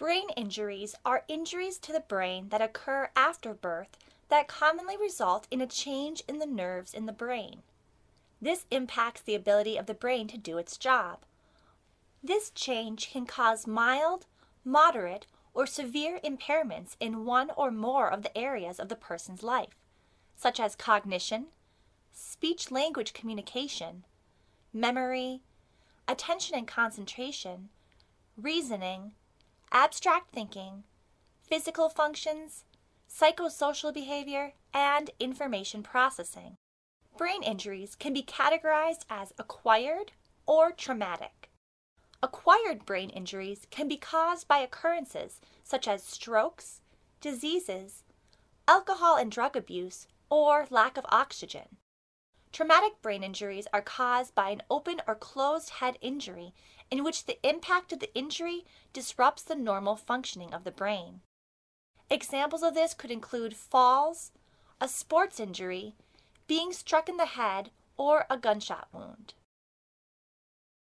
Brain injuries are injuries to the brain that occur after birth that commonly result in a change in the nerves in the brain. This impacts the ability of the brain to do its job. This change can cause mild, moderate, or severe impairments in one or more of the areas of the person's life, such as cognition, speech-language communication, memory, attention and concentration, reasoning, abstract thinking, physical functions, psychosocial behavior, and information processing. Brain injuries can be categorized as acquired or traumatic. Acquired brain injuries can be caused by occurrences such as strokes, diseases, alcohol and drug abuse, or lack of oxygen. Traumatic brain injuries are caused by an open or closed head injury in which the impact of the injury disrupts the normal functioning of the brain. Examples of this could include falls, a sports injury, being struck in the head, or a gunshot wound.